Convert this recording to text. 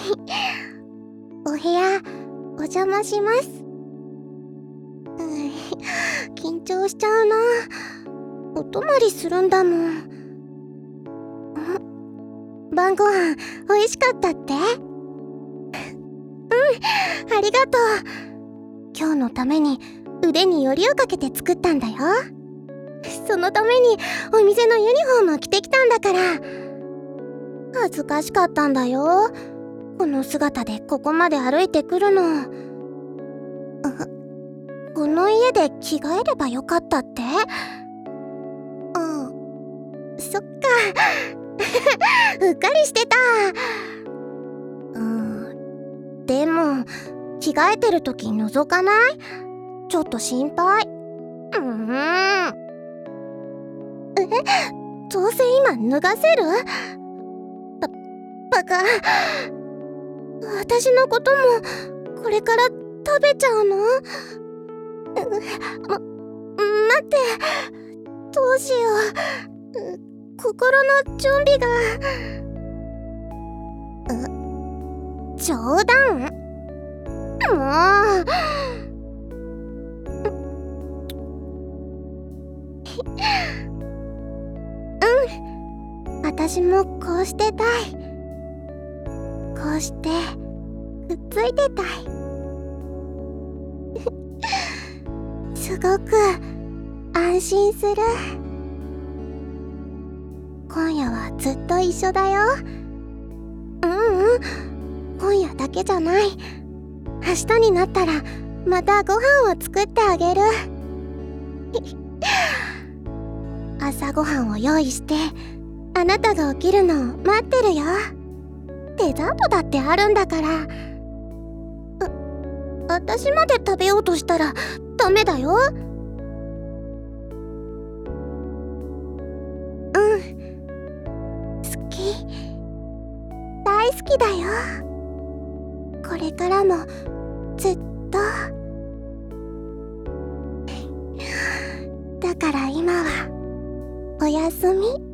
お部屋お邪魔します。緊張しちゃうな。お泊まりするんだもん。晩ご飯美味しかったって？ありがとう。今日のために腕によりをかけて作ったんだよ。そのためにお店のユニフォームを着てきたんだから。恥ずかしかったんだよ、この姿でここまで歩いてくるの。この家で着替えればよかったって？そっか。うっかりしてた。でも着替えてる時覗かない？ちょっと心配。どうせ今脱がせる？バカ。私のこともこれから食べちゃうの？待って、どうしよう。心の準備が。冗談？もう。私もこうしてたい。こうしてくっついてたい。すごく安心する。今夜はずっと一緒だよ。今夜だけじゃない。明日になったらまたご飯を作ってあげる。朝ごはんを用意してあなたが起きるのを待ってるよ。デザートだってあるんだから。私まで食べようとしたらダメだよ。好き。大好きだよ。これからもずっと。だから今はおやすみ。